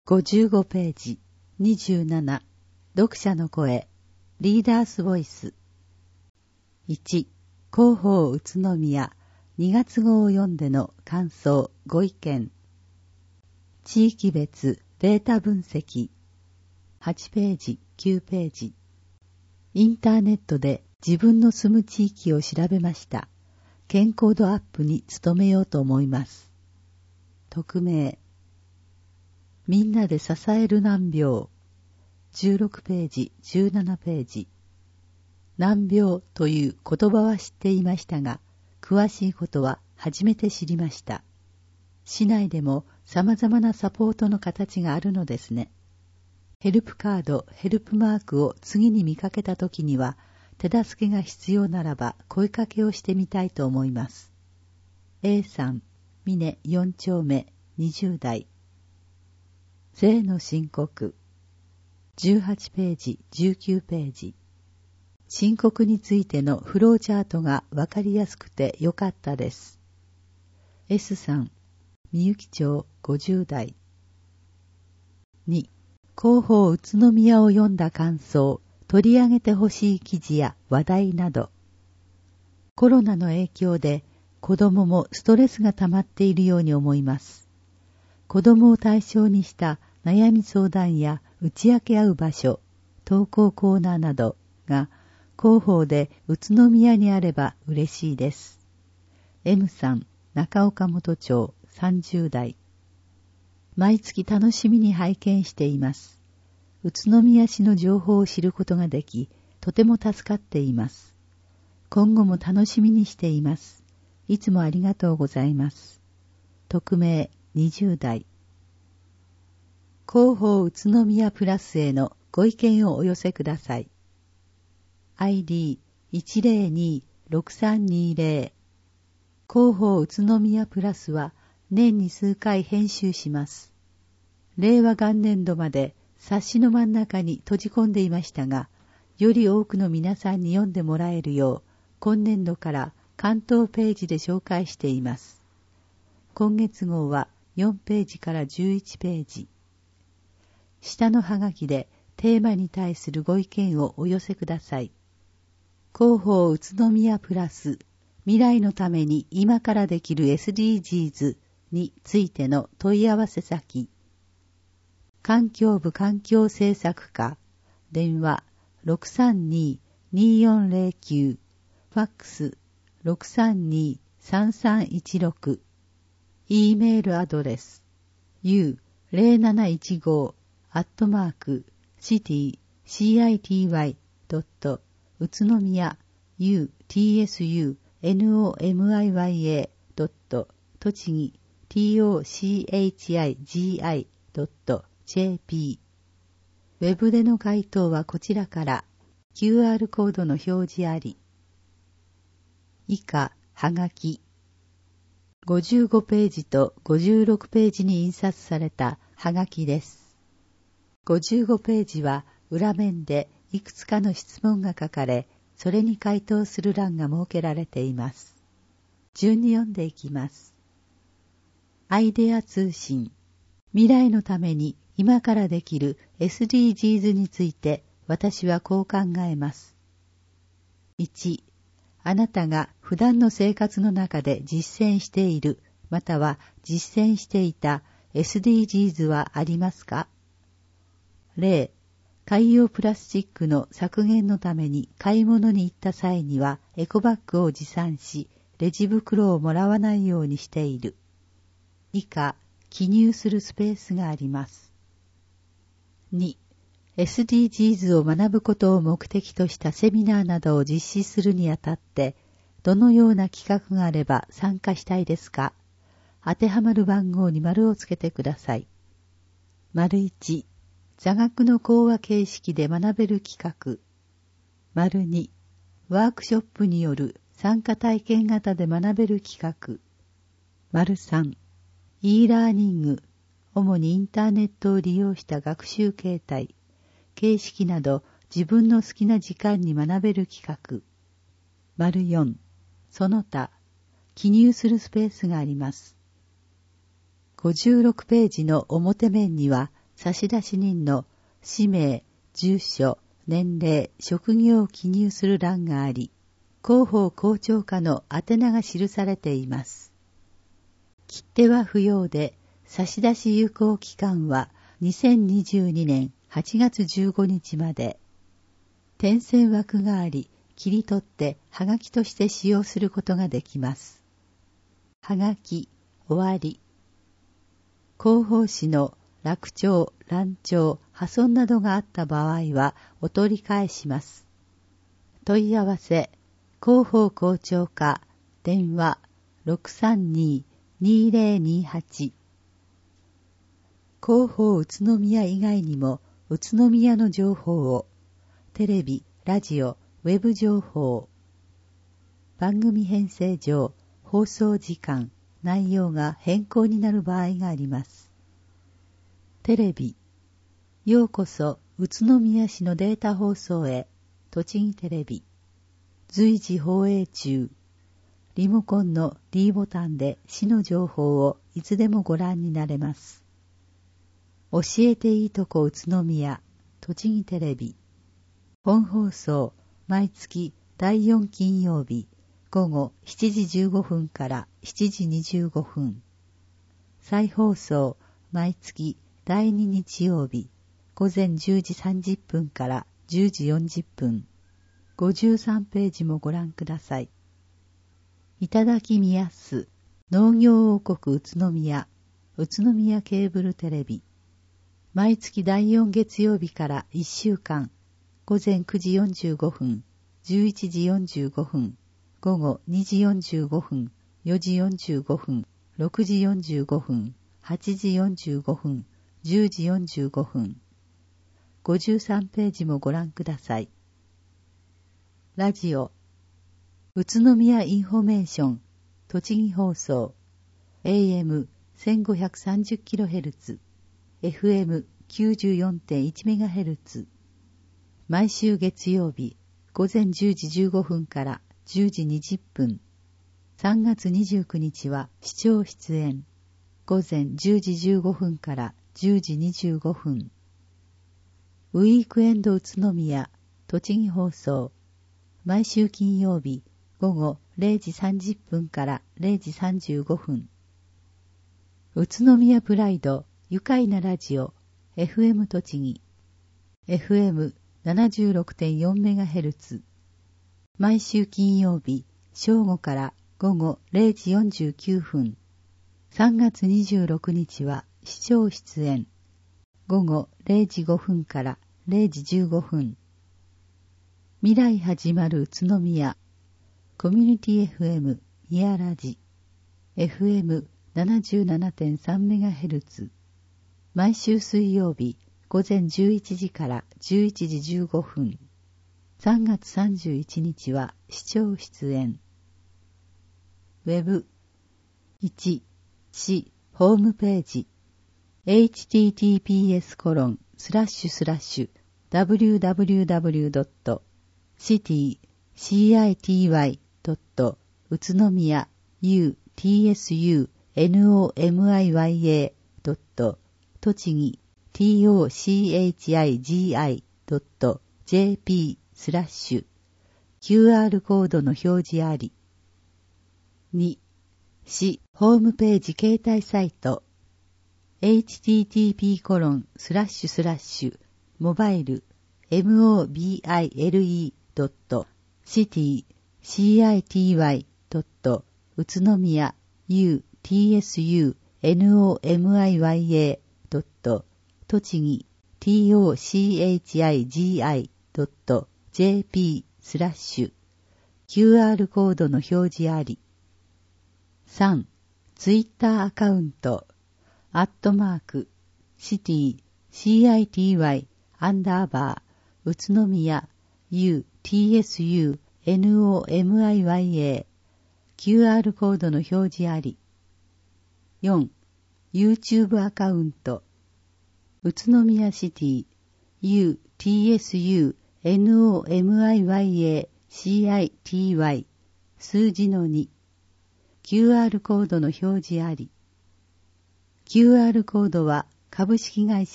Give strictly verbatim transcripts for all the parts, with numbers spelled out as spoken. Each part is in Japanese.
ごじゅうごページにじゅうなな読者の声リーダースボイスいち広報宇都宮にがつ号を読んでの感想ご意見地域別データ分析はちページきゅうページインターネットで自分の住む地域を調べました健康度アップに努めようと思います匿名みんなで支える難病じゅうろくページじゅうななページ難病という言葉は知っていましたが詳しいことは初めて知りました市内でも様々なサポートの形があるのですねヘルプカードヘルプマークを次に見かけたときには手助けが必要ならば声かけをしてみたいと思います A さん峰よん丁目にじゅう代税の申告じゅうはちページじゅうきゅうページ申告についてのフローチャートがわかりやすくてよかったです S さんみゆき町ごじゅう代に広報宇都宮を読んだ感想取り上げてほしい記事や話題などコロナの影響で子どももストレスが溜まっているように思います子どもを対象にした悩み相談や打ち明け合う場所、投稿コーナーなどが広報で宇都宮にあれば嬉しいです。M さん、中岡本町さんじゅう代。毎月楽しみに拝見しています。宇都宮市の情報を知ることができ、とても助かっています。今後も楽しみにしています。いつもありがとうございます。匿名にじゅう代広報宇都宮プラスへのご意見をお寄せください。アイディーいちゼロにろくさんにゼロ 広報宇都宮プラスは年に数回編集します。令和元年度まで冊子の真ん中に閉じ込んでいましたが、より多くの皆さんに読んでもらえるよう、今年度から関東ページで紹介しています。今月号はよんページからじゅういちページ。下のハガキでテーマに対するご意見をお寄せください。広報宇都宮プラス未来のために今からできる エスディージーズ についての問い合わせ先。環境部環境政策課電話 ろくさんに にーよんゼロきゅう ファックス ろくさんに さんさんいちろく E メールアドレス ユーゼロなないちご アットマーク シティ シーアイティーワイ ドット 宇都宮 ユーティーエスユー ノミヤ ドット 栃木 トチギ ドット ジェーピー ウェブでの回答はこちらから キューアール コードの表示あり。以下、はがき。ごじゅうごページとごじゅうろくページに印刷されたはがきです。ごじゅうごページは裏面でいくつかの質問が書かれ、それに回答する欄が設けられています。順に読んでいきます。アイデア通信。未来のために今からできる エスディージーズ について私はこう考えます。いち、あなたが普段の生活の中で実践している、または実践していた エスディージーズ はありますか？例、海洋プラスチックの削減のために買い物に行った際にはエコバッグを持参し、レジ袋をもらわないようにしている。以下、記入するスペースがあります。に、エスディージーズ を学ぶことを目的としたセミナーなどを実施するにあたって、どのような企画があれば参加したいですか？当てはまる番号に丸をつけてください。丸いち、座学の講話形式で学べる企画。丸に、ワークショップによる参加体験型で学べる企画。丸さん、e ラーニング、主にインターネットを利用した学習形態、形式など自分の好きな時間に学べる企画。丸よん、その他、記入するスペースがあります。ごじゅうろくページの表面には差出人の氏名、住所、年齢、職業を記入する欄があり、広報校長課の宛名が記されています。切手は不要で、差出有効期間はにせんにじゅうにねんはちがつじゅうごにちまで。点線枠があり、切り取ってはがきとして使用することができます。はがき、終わり。広報誌の落丁、乱調、破損などがあった場合はお取り返します。問い合わせ、広報校長課、電話 ろくさんに にぜろにはち。広報宇都宮以外にも宇都宮の情報を、テレビ、ラジオ、ウェブ情報、番組編成上、放送時間、内容が変更になる場合があります。テレビ、ようこそ宇都宮市のデータ放送へ、栃木テレビ、随時放映中、リモコンの D ボタンで市の情報をいつでもご覧になれます。教えていいとこ宇都宮、栃木テレビ、本放送、毎月だいよん金曜日、午後しちじじゅうごふんからしちじにじゅうごふん。再放送、毎月だいに日曜日、午前じゅうじさんじゅっぷんからじゅうじよんじゅっぷん。ごじゅうさんページもご覧ください。いただきみやす、農業王国宇都宮、宇都宮ケーブルテレビ。毎月だいよん月曜日からいっしゅうかん、午前くじよんじゅうごふん、じゅういちじよんじゅうごふん、午後にじよんじゅうごふん、よじよんじゅうごふん、ろくじよんじゅうごふん、はちじよんじゅうごふん、じゅうじよんじゅうごふん。ごじゅうさんページもご覧ください。ラジオ、宇都宮インフォメーション、栃木放送、エーエムせんごひゃくさんじゅっキロヘルツ、エフエムきゅうじゅうよんてんいちメガヘルツ。毎週月曜日、午前じゅうじじゅうごふんからじゅうじにじゅっぷん。さんがつにじゅうくにちは視聴出演。午前じゅうじじゅうごふんからじゅうじにじゅうごふん。ウィークエンド宇都宮、栃木放送。毎週金曜日、午後れいじさんじゅっぷんかられいじさんじゅうごふん。宇都宮プライド、愉快なラジオ、エフエム 栃木。エフエムななじゅうろくてんよんメガヘルツ。毎週金曜日、正午から午後れいじよんじゅうきゅうふん。さんがつにじゅうろくにちは視聴出演。午後れいじごふんかられいじじゅうごふん。未来始まる宇都宮。コミュニティ エフエム イヤラジ。エフエムななじゅうななてんさんメガヘルツ。毎週水曜日、午前じゅういちじからじゅういちじじゅうごふん。さんがつさんじゅういちにちは視聴出演。ウェブ。いち、市、ホームページ。エイチティーティーピーエスコロンスラッシュスラッシュダブリューダブリューダブリュードットシティシーアイティーワイドット宇都宮 ユーティーエスユーエヌオーエムアイワイエードット栃木 ティーオーシーエイチアイジーアイドットジェーピースラッシュ キューアール コードの表示あり。に、市ホームページ携帯サイト エイチティーティーピーコロンスラッシュスラッシュモバイル モビル ドットシティシーアイティーワイドット宇都宮 ユーティーエスユーエヌオーエムアイワイエードット栃木 ティーオーシーエイチアイジーアイドットジェーピースラッシュ キューアール コードの表示あり。さん、ツイッターアカウントアットマークシティ シーアイティーワイ アンダーバー宇都宮 ユーティーエスユーエヌオーエムアイワイエー キューアール コードの表示あり。よん、YouTube アカウント宇都宮シティ ユーティーエスユーエヌオーエムアイワイエーシーアイティーワイ 数字のに キューアール コードの表示あり。キューアール コードは株式会社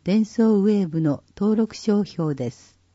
伝送ウェーブの登録商標です。